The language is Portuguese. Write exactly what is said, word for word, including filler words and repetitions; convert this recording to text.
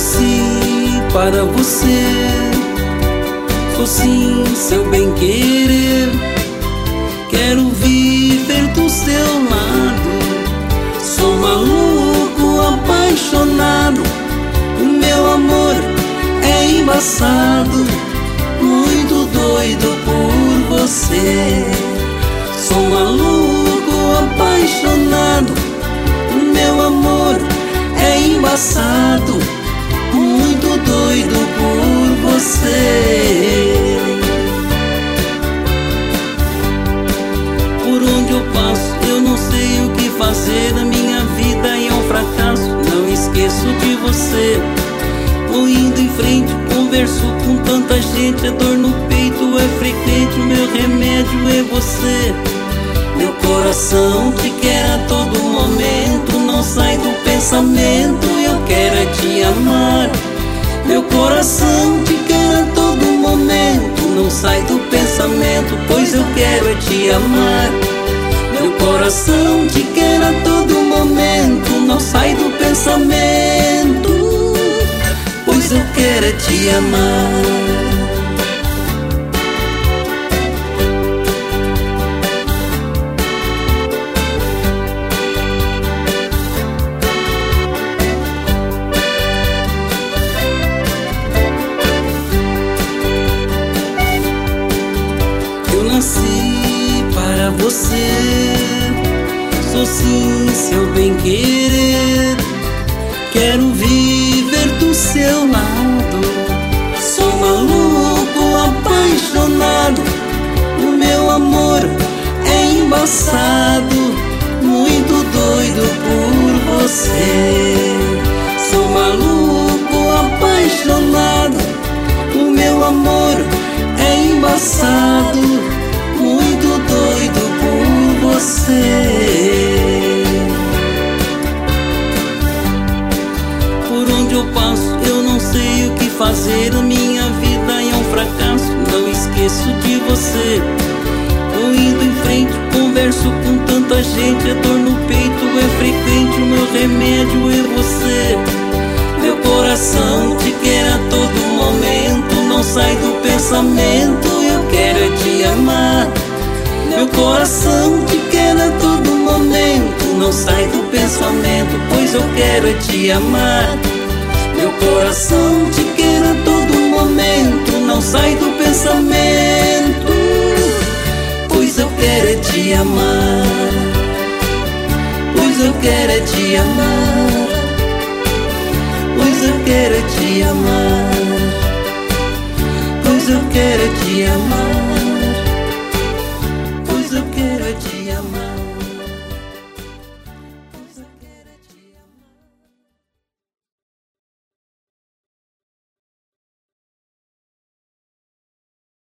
nasci para você, sou sim seu bem-querer. Quero viver do seu lado, sou maluco, apaixonado. O meu amor é embaçado, muito doido por você. Sou maluco, apaixonado. O meu amor é embaçado, muito doido por você. Por onde eu passo, eu não sei o que fazer. A minha vida é um fracasso, não esqueço de você. Vou indo em frente, converso com tanta gente. A dor no peito é frequente, o meu remédio é você. Meu coração te quer a todo momento, não sai do pensamento, eu quero é te amar. Meu coração te quer a todo momento, não sai do pensamento, pois eu quero é te amar. Meu coração te quer a todo momento, não sai do pensamento, pois eu quero é te amar. Eu nasci para você, sou sim seu bem-querer. Quero viver do seu lado, sou maluco, apaixonado. O meu amor é embaçado, muito doido por você. Sou maluco, apaixonado. O meu amor é embaçado, muito doido por você. Por onde eu passo, eu não sei o que fazer. A minha vida é um fracasso, não esqueço de você. Vou indo em frente, converso com tanta gente. A dor no peito é frequente, o meu remédio é você. Meu coração te quer a todo momento, não sai do pensamento, eu quero é te amar. Meu coração te quer a todo momento, não sai do pensamento, pois eu quero é te amar. Meu coração te quer a todo momento, não sai do pensamento, pois eu quero é te amar. Pois eu quero é te amar. Pois eu quero é te amar. Pois eu quero é te amar.